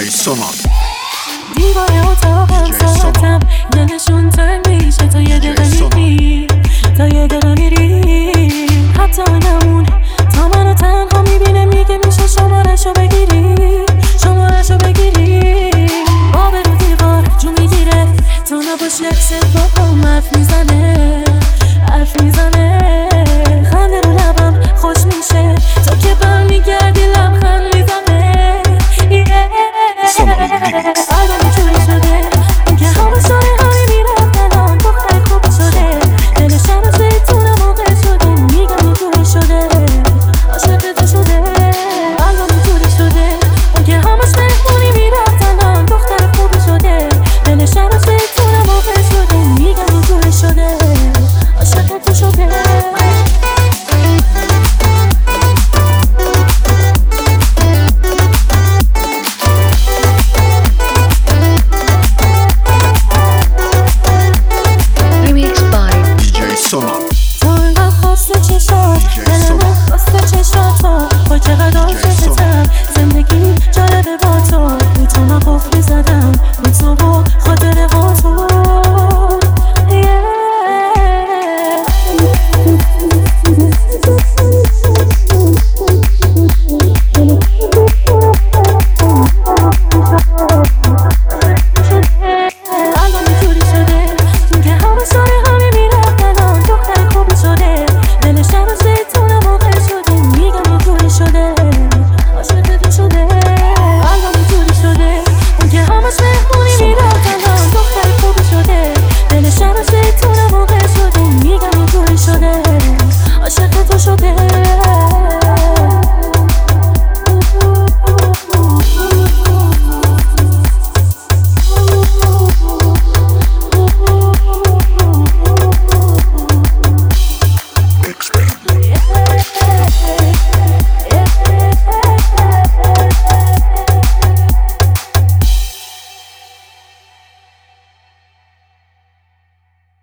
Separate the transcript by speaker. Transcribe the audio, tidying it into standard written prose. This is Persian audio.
Speaker 1: سونال.
Speaker 2: دیوار اتاقم ساعتم دلشون تنگ میشه تا یه دقیقه میری، تا یه دقیقه میری. حتی نمون تا منو تنها میبینه میگه میشه شمارشو بگیری، شمارشو بگیری. آب رو دیوار جو میگیره تا نباشی اکست با هم حرف میزنه، حرف میزنه. خنده رو لبم خوش میشه تا که برمیگردی لبخند میزنه. قلبم جوری شده که همه ساره همی میرفت الان دختر خوبی شده. دلش هنوز زیتونه موقع شده میگم اینجوری شده، عاشق تو شده. قلبم جوری شده که همش مهمونی میرفت الان دختر خوبی شده. دلش هنوز زیتونه موقع شده میگم اینجوری شده، عاشق تو شده. تو اینقدر خواسته چشات دلم خواسته چشاتا با چقدر عاشقتم. زندگی جالبه با تو رو تو من قفلی زدم رو تو و خاطره ها تو. عاشق تو شده.